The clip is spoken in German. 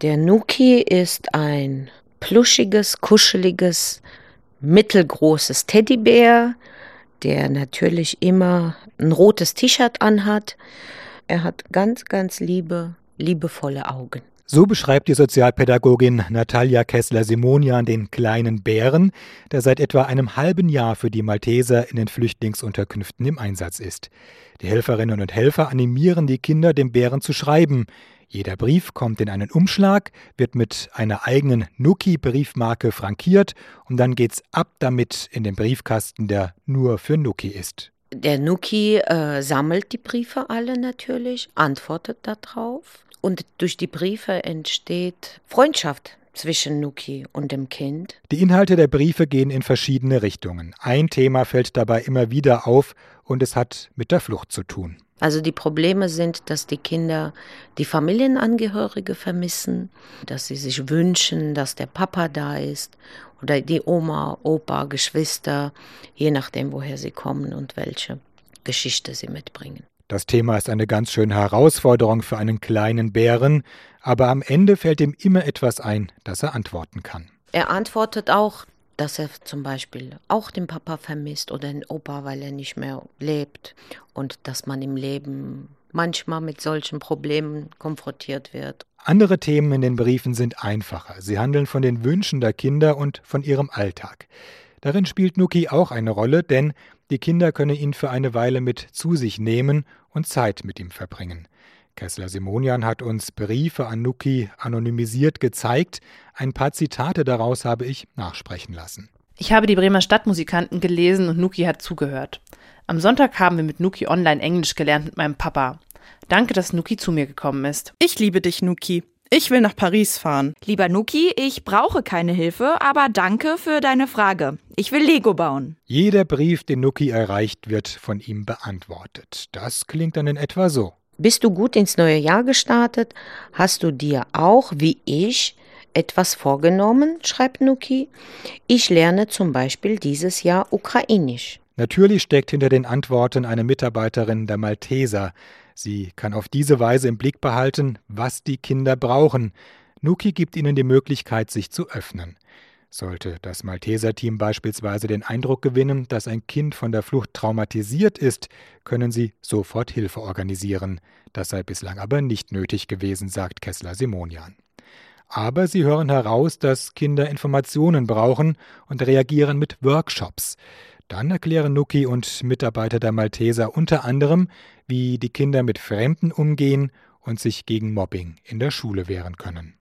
Der Nuki ist ein pluschiges, kuscheliges, mittelgroßes Teddybär, der natürlich immer ein rotes T-Shirt anhat. Er hat ganz, ganz liebevolle Augen. So beschreibt die Sozialpädagogin Natalia Kessler-Simonian den kleinen Bären, der seit etwa einem halben Jahr für die Malteser in den Flüchtlingsunterkünften im Einsatz ist. Die Helferinnen und Helfer animieren die Kinder, dem Bären zu schreiben. Jeder Brief kommt in einen Umschlag, wird mit einer eigenen Nuki-Briefmarke frankiert und dann geht's ab damit in den Briefkasten, der nur für Nuki ist. Der Nuki sammelt die Briefe alle natürlich, antwortet darauf. Und durch die Briefe entsteht Freundschaft zwischen Nuki und dem Kind. Die Inhalte der Briefe gehen in verschiedene Richtungen. Ein Thema fällt dabei immer wieder auf und es hat mit der Flucht zu tun. Also die Probleme sind, dass die Kinder die Familienangehörige vermissen, dass sie sich wünschen, dass der Papa da ist oder die Oma, Opa, Geschwister, je nachdem, woher sie kommen und welche Geschichte sie mitbringen. Das Thema ist eine ganz schöne Herausforderung für einen kleinen Bären, aber am Ende fällt ihm immer etwas ein, das er antworten kann. Er antwortet auch, dass er zum Beispiel auch den Papa vermisst oder den Opa, weil er nicht mehr lebt und dass man im Leben manchmal mit solchen Problemen konfrontiert wird. Andere Themen in den Briefen sind einfacher. Sie handeln von den Wünschen der Kinder und von ihrem Alltag. Darin spielt Nuki auch eine Rolle, denn die Kinder können ihn für eine Weile mit zu sich nehmen und Zeit mit ihm verbringen. Kessler-Simonian hat uns Briefe an Nuki anonymisiert gezeigt. Ein paar Zitate daraus habe ich nachsprechen lassen. Ich habe die Bremer Stadtmusikanten gelesen und Nuki hat zugehört. Am Sonntag haben wir mit Nuki online Englisch gelernt mit meinem Papa. Danke, dass Nuki zu mir gekommen ist. Ich liebe dich, Nuki. Ich will nach Paris fahren. Lieber Nuki, ich brauche keine Hilfe, aber danke für deine Frage. Ich will Lego bauen. Jeder Brief, den Nuki erreicht, wird von ihm beantwortet. Das klingt dann in etwa so. Bist du gut ins neue Jahr gestartet? Hast du dir auch, wie ich, etwas vorgenommen, schreibt Nuki. Ich lerne zum Beispiel dieses Jahr Ukrainisch. Natürlich steckt hinter den Antworten eine Mitarbeiterin der Malteser. Sie kann auf diese Weise im Blick behalten, was die Kinder brauchen. Nuki gibt ihnen die Möglichkeit, sich zu öffnen. Sollte das Malteser-Team beispielsweise den Eindruck gewinnen, dass ein Kind von der Flucht traumatisiert ist, können sie sofort Hilfe organisieren. Das sei bislang aber nicht nötig gewesen, sagt Kessler-Simonian. Aber sie hören heraus, dass Kinder Informationen brauchen und reagieren mit Workshops. Dann erklären Nuki und Mitarbeiter der Malteser unter anderem, wie die Kinder mit Fremden umgehen und sich gegen Mobbing in der Schule wehren können.